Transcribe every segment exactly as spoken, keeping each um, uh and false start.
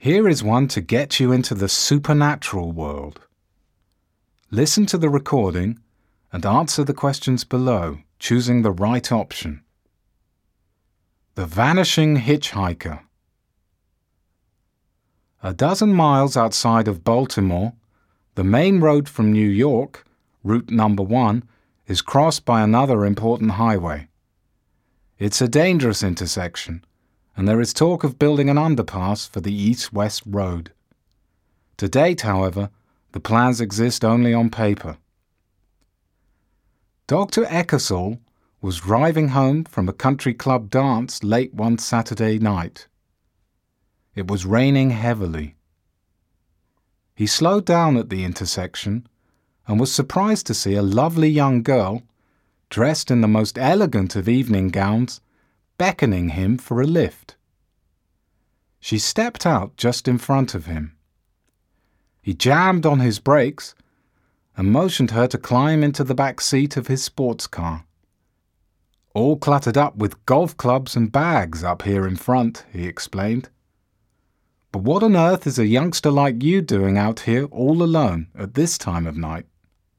Here is one to get you into the supernatural world. Listen to the recording and answer the questions below, choosing the right option. The Vanishing Hitchhiker. A dozen miles outside of Baltimore, the main road from New York, route number one, is crossed by another important highway. It's a dangerous intersection, and there is talk of building an underpass for the east-west road. To date, however, the plans exist only on paper. Doctor Eckersall was driving home from a country club dance late one Saturday night. It was raining heavily. He slowed down at the intersection and was surprised to see a lovely young girl, dressed in the most elegant of evening gowns, beckoning him for a lift. She stepped out just in front of him. He jammed on his brakes and motioned her to climb into the back seat of his sports car. "All cluttered up with golf clubs and bags up here in front," he explained. "But what on earth is a youngster like you doing out here all alone at this time of night?"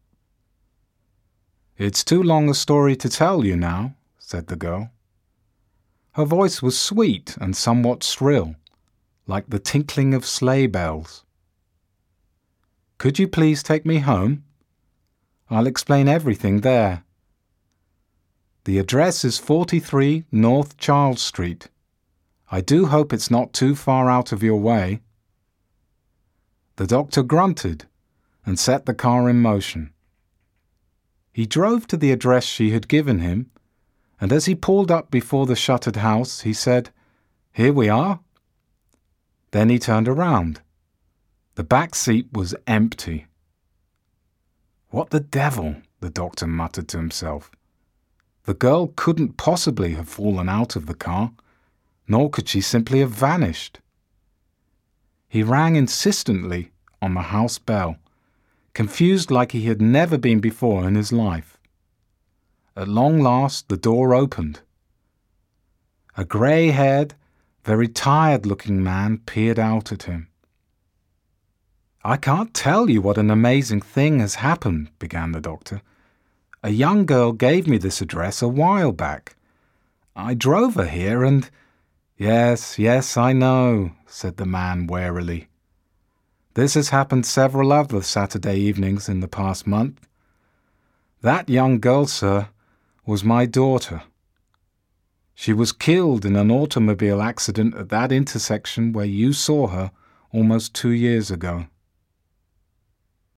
"It's too long a story to tell you now," said the girl. Her voice was sweet and somewhat shrill, like the tinkling of sleigh bells. "Could you please take me home? I'll explain everything there. The address is forty-three North Charles Street. I do hope it's not too far out of your way." The doctor grunted and set the car in motion. He drove to the address she had given him, and as he pulled up before the shuttered house, he said, "Here we are." Then he turned around. The back seat was empty. "What the devil?" the doctor muttered to himself. The girl couldn't possibly have fallen out of the car, nor could she simply have vanished. He rang insistently on the house bell, confused like he had never been before in his life. At long last, the door opened. A grey-haired, very tired-looking man peered out at him. "I can't tell you what an amazing thing has happened," began the doctor. "A young girl gave me this address a while back. I drove her here and—" "Yes, yes, I know," said the man warily. "This has happened several other Saturday evenings in the past month. That young girl, sir, was my daughter. She was killed in an automobile accident at that intersection where you saw her almost two years ago."